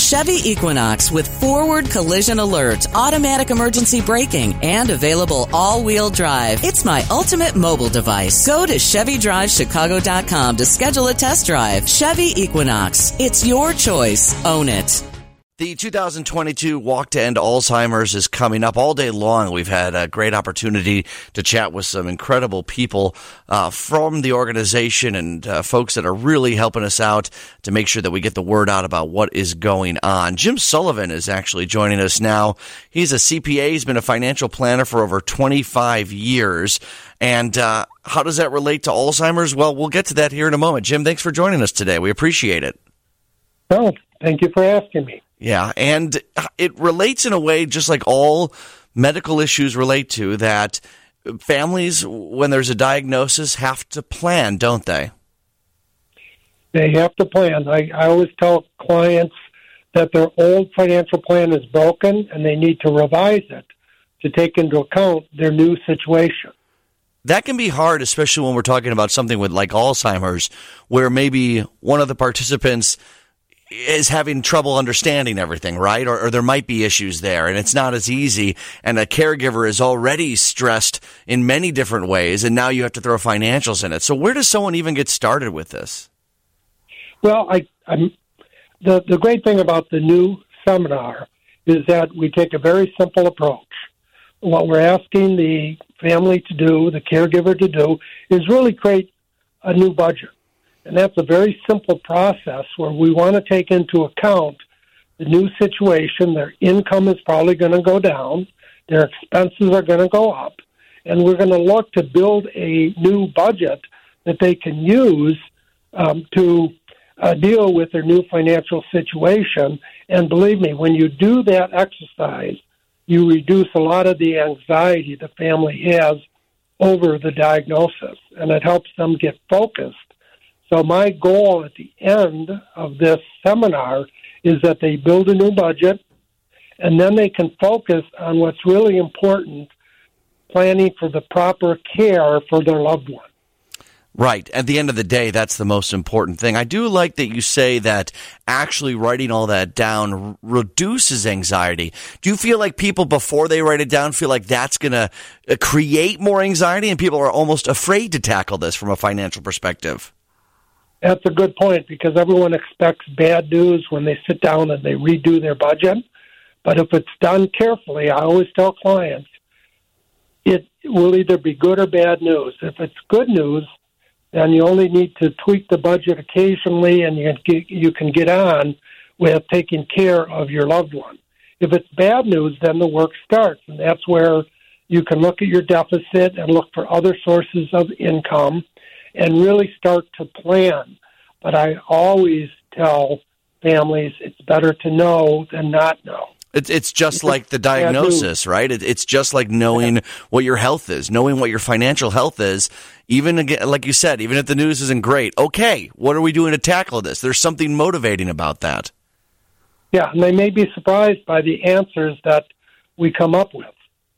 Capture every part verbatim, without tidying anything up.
Chevy Equinox with forward collision alert, automatic emergency braking, and available all-wheel drive. It's my ultimate mobile device. Go to Chevy Drive Chicago dot com to schedule a test drive. Chevy Equinox. It's your choice. Own it. The two thousand twenty-two Walk to End Alzheimer's is coming up all day long. We've had a great opportunity to chat with some incredible people uh, from the organization and uh, folks that are really helping us out to make sure that we get the word out about what is going on. Jim Sullivan is actually joining us now. He's a C P A. He's been a financial planner for over twenty-five years. And uh, how does that relate to Alzheimer's? Well, we'll get to that here in a moment. Jim, thanks for joining us today. We appreciate it. Well, thank you for asking me. Yeah, and it relates in a way just like all medical issues relate to, that families, when there's a diagnosis, have to plan, don't they? They have to plan. I, I always tell clients that their old financial plan is broken and they need to revise it to take into account their new situation. That can be hard, especially when we're talking about something with like Alzheimer's, where maybe one of the participants is having trouble understanding everything, right? Or, or there might be issues there, and it's not as easy. And a caregiver is already stressed in many different ways, and now you have to throw financials in it. So where does someone even get started with this? Well, I, I'm, the, the great thing about the new seminar is that we take a very simple approach. What we're asking the family to do, the caregiver to do, is really create a new budget. And that's a very simple process where we want to take into account the new situation. Their income is probably going to go down. Their expenses are going to go up. And we're going to look to build a new budget that they can use um, to uh, deal with their new financial situation. And believe me, when you do that exercise, you reduce a lot of the anxiety the family has over the diagnosis, and it helps them get focused. So my goal at the end of this seminar is that they build a new budget, and then they can focus on what's really important, planning for the proper care for their loved one. Right. At the end of the day, that's the most important thing. I do like that you say that actually writing all that down r- reduces anxiety. Do you feel like people, before they write it down, feel like that's going to uh, create more anxiety, and people are almost afraid to tackle this from a financial perspective? That's a good point, because everyone expects bad news when they sit down and they redo their budget. But if it's done carefully, I always tell clients, it will either be good or bad news. If it's good news, then you only need to tweak the budget occasionally, and you can get, you can get on with taking care of your loved one. If it's bad news, then the work starts, and that's where you can look at your deficit and look for other sources of income and really start to plan. But I always tell families it's better to know than not know. It's it's just like the diagnosis, right? It, it's just like knowing yeah. what your health is, knowing what your financial health is. Even again, like you said, even if the news isn't great, okay, what are we doing to tackle this? There's something motivating about that. Yeah, and they may be surprised by the answers that we come up with.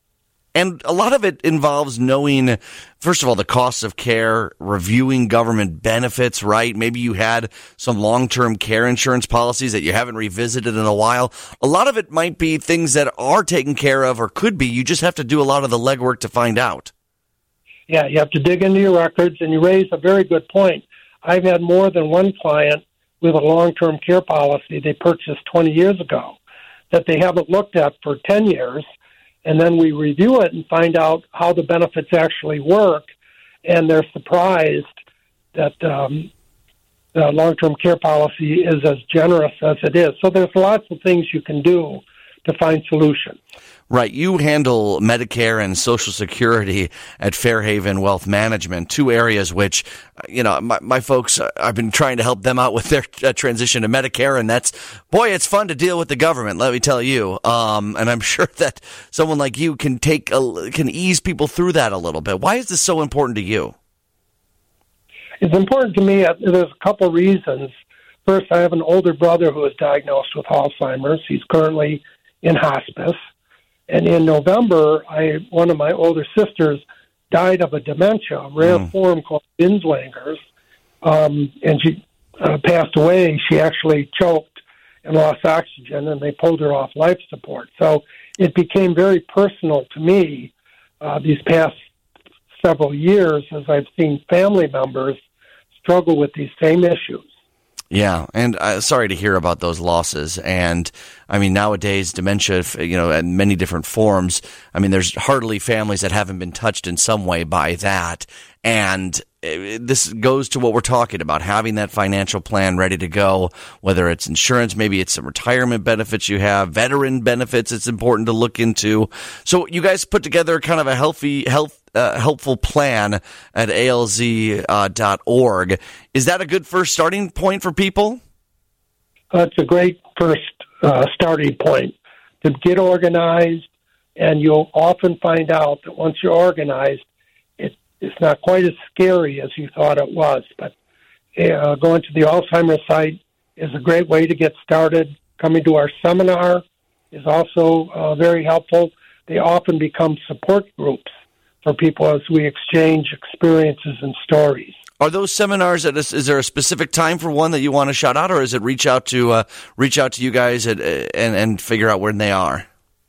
And a lot of it involves knowing, first of all, the costs of care, reviewing government benefits, right? Maybe you had some long-term care insurance policies that you haven't revisited in a while. A lot of it might be things that are taken care of or could be. You just have to do a lot of the legwork to find out. Yeah, you have to dig into your records, and you raise a very good point. I've had more than one client with a long-term care policy they purchased twenty years ago that they haven't looked at for ten years. And then we review it and find out how the benefits actually work, and they're surprised that um, the long-term care policy is as generous as it is. So there's lots of things you can do to find solutions. Right. You handle Medicare and Social Security at Fairhaven Wealth Management, two areas which, you know, my, my folks, I've been trying to help them out with their uh, transition to Medicare, and that's, boy, it's fun to deal with the government, let me tell you. Um, and I'm sure that someone like you can take, a, can ease people through that a little bit. Why is this so important to you? It's important to me. There's a couple reasons. First, I have an older brother who was diagnosed with Alzheimer's. He's currently in hospice. And in November, I one of my older sisters died of a dementia, a rare mm. form called Binswanger's, um, and she uh, passed away. She actually choked and lost oxygen, and they pulled her off life support. So it became very personal to me uh, these past several years as I've seen family members struggle with these same issues. Yeah, and uh, sorry to hear about those losses. And I mean, nowadays, dementia, you know, in many different forms. I mean, there's hardly families that haven't been touched in some way by that. And this goes to what we're talking about, having that financial plan ready to go, whether it's insurance, maybe it's some retirement benefits you have, veteran benefits it's important to look into. So you guys put together kind of a healthy, health, uh, helpful plan at A L Z dot org. Is that a good first starting point for people? Uh, it's a great first uh, starting point to get organized, and you'll often find out that once you're organized, it's not quite as scary as you thought it was, but uh, going to the Alzheimer's site is a great way to get started. Coming to our seminar is also uh, very helpful. They often become support groups for people as we exchange experiences and stories. Are those seminars, at a, is there a specific time for one that you want to shout out, or is it reach out to uh, reach out to you guys at, and, and figure out when they are?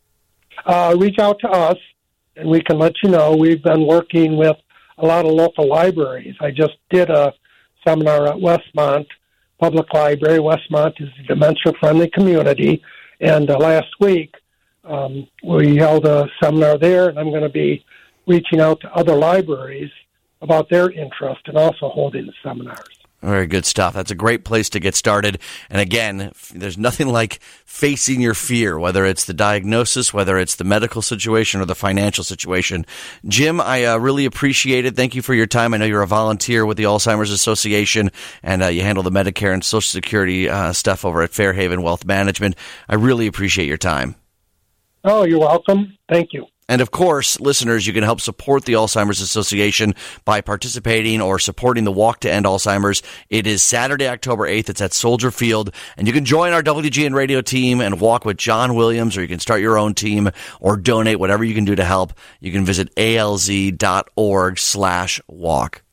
Uh, reach out to us, and we can let you know. We've been working with a lot of local libraries. I just did a seminar at Westmont Public Library. Westmont is a dementia-friendly community, and uh, last week um, we held a seminar there, and I'm going to be reaching out to other libraries about their interest and also holding the seminars. Very good stuff. That's a great place to get started. And again, there's nothing like facing your fear, whether it's the diagnosis, whether it's the medical situation or the financial situation. Jim, I uh, really appreciate it. Thank you for your time. I know you're a volunteer with the Alzheimer's Association, and uh, you handle the Medicare and Social Security uh, stuff over at Fairhaven Wealth Management. I really appreciate your time. Oh, you're welcome. Thank you. And of course, listeners, you can help support the Alzheimer's Association by participating or supporting the Walk to End Alzheimer's. It is Saturday, October eighth. It's at Soldier Field. And you can join our W G N radio team and walk with John Williams, or you can start your own team or donate, whatever you can do to help. You can visit A L Z dot org slash walk.